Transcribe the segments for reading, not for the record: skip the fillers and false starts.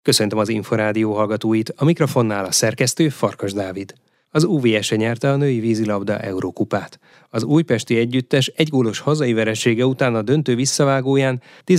Köszöntöm az Inforádió hallgatóit, a mikrofonnál a szerkesztő Farkas Dávid. Az UVS nyerte a női vízilabda Eurókupát. Az újpesti együttes egygólos hazai veresége után a döntő visszavágóján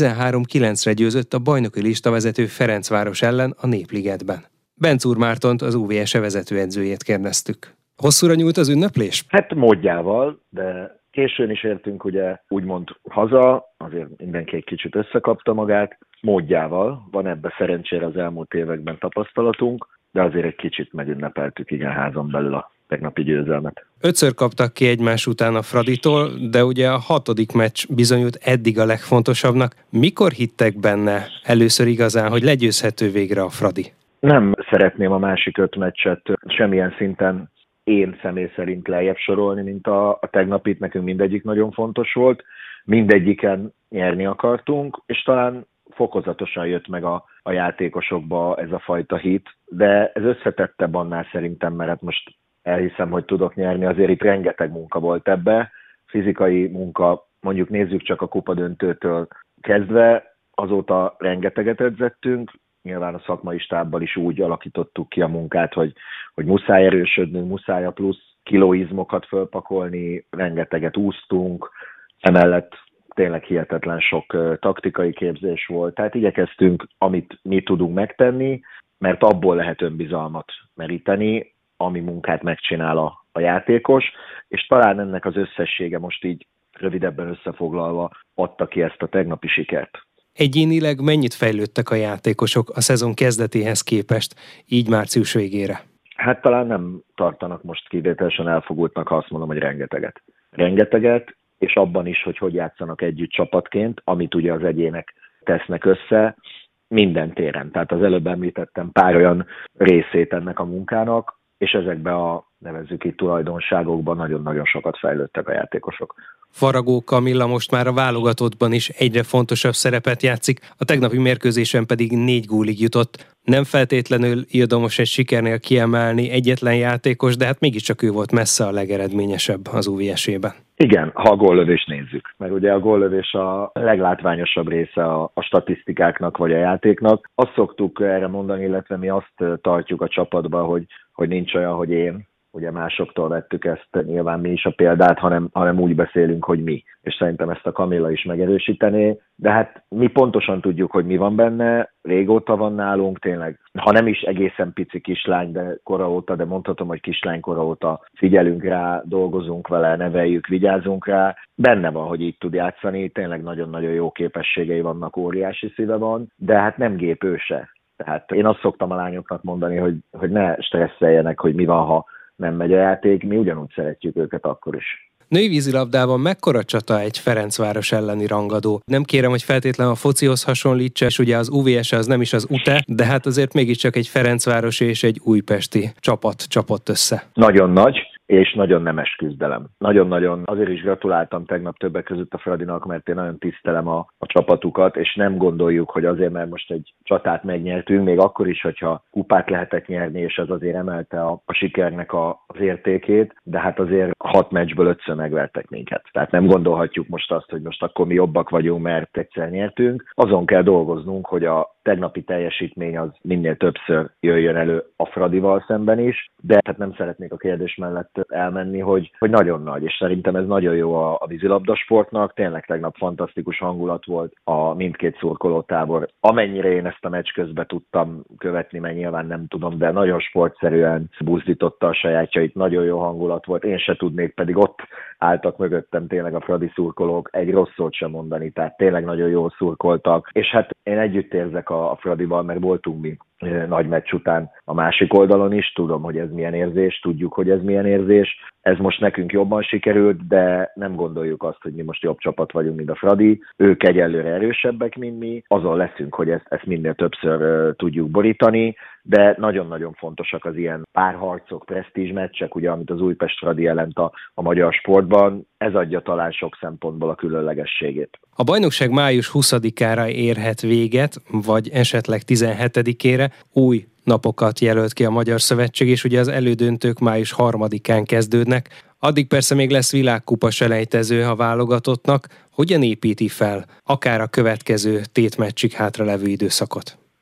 13-9-re győzött a bajnoki listavezető Ferencváros ellen a Népligetben. Bencúr Mártont, az UVS vezetőedzőjét kérdeztük. Hosszúra nyúlt az ünneplés? Hát módjával, de későn is értünk ugye úgymond haza, azért mindenki egy kicsit összekapta magát, módjával. Van ebbe szerencsére az elmúlt években tapasztalatunk, de azért egy kicsit megünnepeltük igen házon belül a tegnapi győzelmet. 5-ször kaptak ki egymás után a Fraditól, de ugye a 6. meccs bizonyult eddig a legfontosabbnak. Mikor hittek benne először igazán, hogy legyőzhető végre a Fradi? Nem szeretném a másik 5 meccset semmilyen szinten én személy szerint lejjebb sorolni, mint a tegnapit, nekünk mindegyik nagyon fontos volt. Mindegyiken nyerni akartunk, és talán fokozatosan jött meg a játékosokba ez a fajta hit, de ez összetettebb annál szerintem, mert hát most elhiszem, hogy tudok nyerni, azért itt rengeteg munka volt ebbe, fizikai munka, mondjuk nézzük csak a kupadöntőtől kezdve, azóta rengeteget edzettünk, nyilván a szakmai stábbal is úgy alakítottuk ki a munkát, hogy muszáj erősödnünk, muszáj a plusz kilóizmokat fölpakolni, rengeteget úsztunk, emellett tényleg hihetetlen sok taktikai képzés volt, tehát igyekeztünk, amit mi tudunk megtenni, mert abból lehet önbizalmat meríteni, ami munkát megcsinál a játékos, és talán ennek az összessége most így rövidebben összefoglalva adta ki ezt a tegnapi sikert. Egyénileg mennyit fejlődtek a játékosok a szezon kezdetéhez képest, így március végére? Hát talán nem tartanak most kivételesen elfogultnak, ha azt mondom, hogy rengeteget. Rengeteget, és abban is, hogy játszanak együtt csapatként, amit ugye az egyének tesznek össze, minden téren. Tehát az előbb említettem pár olyan részét ennek a munkának, és ezekben a nevezzük itt tulajdonságokban nagyon-nagyon sokat fejlődtek a játékosok. Faragó Kamilla most már a válogatottban is egyre fontosabb szerepet játszik, a tegnapi mérkőzésen pedig 4 gólig jutott. Nem feltétlenül illdomos egy sikernél kiemelni egyetlen játékos, de hát mégiscsak ő volt messze a legeredményesebb az UVS-ében. Igen, ha a góllövést nézzük, mert ugye a góllövés a leglátványosabb része a statisztikáknak vagy a játéknak. Azt szoktuk erre mondani, illetve mi azt tartjuk a csapatban, hogy nincs olyan, hogy én. Ugye másoktól vettük ezt, nyilván mi is a példát, hanem úgy beszélünk, hogy mi. És szerintem ezt a Kamilla is megerősítené, de hát mi pontosan tudjuk, hogy mi van benne, régóta van nálunk, tényleg, ha nem is egészen pici kislány, de kora óta, de mondhatom, hogy kislány kora óta figyelünk rá, dolgozunk vele, neveljük, vigyázunk rá. Benne van, hogy így tud játszani, tényleg nagyon-nagyon jó képességei vannak, óriási szíve van, de hát nem gép ő se. Tehát én azt szoktam a lányoknak mondani, hogy ne stresszeljenek, hogy mi van, ha nem megy a játék, mi ugyanúgy szeretjük őket akkor is. Női vízilabdában mekkora csata egy Ferencváros elleni rangadó? Nem kérem, hogy feltétlenül a focihoz hasonlítsa, és ugye az UVS az nem is az UTE, de hát azért mégiscsak egy Ferencváros és egy újpesti csapat csapott össze. Nagyon nagy és nagyon nemes küzdelem. Nagyon-nagyon azért is gratuláltam tegnap többek között a Fradinak, mert én nagyon tisztelem a csapatukat, és nem gondoljuk, hogy azért, mert most egy csatát megnyertünk, még akkor is, hogyha kupát lehetett nyerni, és ez azért emelte a sikernek az értékét, de hát azért 6 meccsből 5-ször megvertek minket. Tehát nem gondolhatjuk most azt, hogy most akkor mi jobbak vagyunk, mert egyszer nyertünk. Azon kell dolgoznunk, hogy a tegnapi teljesítmény az minél többször jöjjön elő a Fradival szemben is, de hát nem szeretnék a kérdés mellett elmenni, hogy nagyon nagy, és szerintem ez nagyon jó a vízilabdasportnak, tényleg tegnap fantasztikus hangulat volt a mindkét szurkolótábor. Amennyire én ezt a meccs közben tudtam követni, mert nyilván nem tudom, de nagyon sportszerűen buzdította a sajátjait, nagyon jó hangulat volt, én se tudnék, pedig ott álltak mögöttem tényleg a Fradi szurkolók, egy rossz szót sem mondani, tehát tényleg nagyon jól szurkoltak, és hát én együtt érzek a Fradival, mert voltunk mi nagy meccs után a másik oldalon is, tudom, hogy ez milyen érzés, tudjuk, hogy ez milyen érzés. Ez most nekünk jobban sikerült, de nem gondoljuk azt, hogy mi most jobb csapat vagyunk, mint a Fradi. Ők egyelőre erősebbek, mint mi. Azon leszünk, hogy ezt minél többször tudjuk borítani, de nagyon-nagyon fontosak az ilyen párharcok, presztízs meccsek, ugye, amit az Újpest Fradi jelent a magyar sportban. Ez adja talán sok szempontból a különlegességét. A bajnokság május 20-ára érhet véget, vagy esetleg 17-ére. Új napokat jelölt ki a Magyar Szövetség, és ugye az elődöntők május 3-án kezdődnek. Addig persze még lesz világkupa selejtező a válogatottnak. Hogyan építi fel akár a következő tétmeccsig hátralevő időszakot?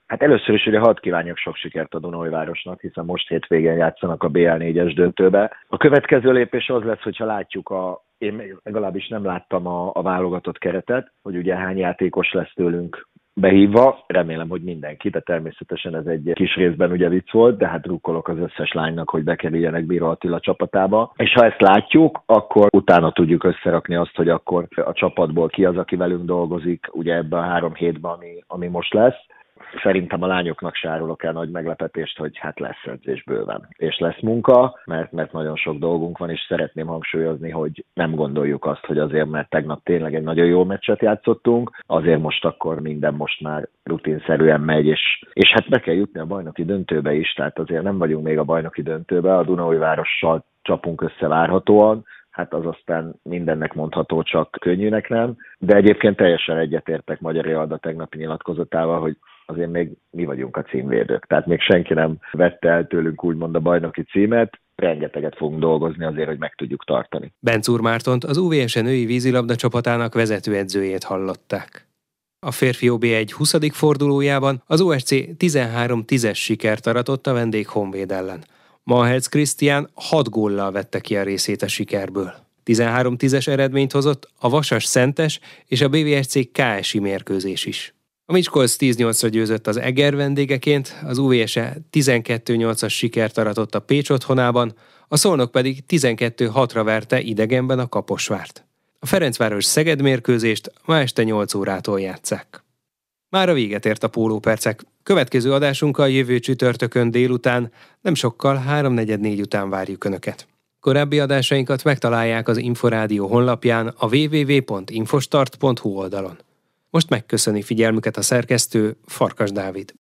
Hát először is ugye hadd kívánjak sok sikert a Dunaújvárosnak, hiszen most hétvégén játszanak a BL4-es döntőbe. A következő lépés az lesz, hogyha látjuk én legalábbis nem láttam a válogatott keretet, hogy ugye hány játékos lesz tőlünk behívva. Remélem, hogy mindenki, de természetesen ez egy kis részben ugye vicc volt, de hát drukkolok az összes lánynak, hogy bekerüljenek Bíró Attila csapatába. És ha ezt látjuk, akkor utána tudjuk összerakni azt, hogy akkor a csapatból ki az, aki velünk dolgozik, ugye ebben a 3 hétben, ami most lesz. Szerintem a lányoknak se árulok el nagy meglepetést, hogy hát lesz edzés bőven, és lesz munka, mert nagyon sok dolgunk van, és szeretném hangsúlyozni, hogy nem gondoljuk azt, hogy azért, mert tegnap tényleg egy nagyon jó meccset játszottunk, azért most akkor minden most már rutinszerűen megy, és hát be kell jutni a bajnoki döntőbe is, tehát azért nem vagyunk még a bajnoki döntőbe, a Dunaújvárossal csapunk össze várhatóan, hát az aztán mindennek mondható, csak könnyűnek nem, de egyébként teljesen egyetértek Magyari Alda tegnapi nyilatkozatával, hogy azért még mi vagyunk a címvédők. Tehát még senki nem vette el tőlünk úgymond a bajnoki címet, rengeteget fogunk dolgozni azért, hogy meg tudjuk tartani. Bencúr Mártont, az UVS női vízilabda csapatának vezetőedzőjét hallották. A férfi OB1 20. fordulójában az OSC 13-10-es sikert aratott a vendég Honvéd ellen. Mahelc Krisztián 6 góllal vette ki a részét a sikerből. 13-10-es eredményt hozott a Vasas Szentes és a BVSC KSI mérkőzés is. A Miskolc 10-8-ra győzött az Eger vendégeként, az UVS-e 12-8-as sikert aratott a Pécs otthonában, a Szolnok pedig 12-6-ra verte idegenben a Kaposvárt. A Ferencváros Szeged mérkőzést ma este 8 órától játsszák. Mára véget ért a Pólópercek. Következő adásunkkal jövő csütörtökön délután, nem sokkal 3-4 után várjuk Önöket. Korábbi adásainkat megtalálják az Inforádió honlapján a www.infostart.hu oldalon. Most megköszöni figyelmüket a szerkesztő, Farkas Dávid.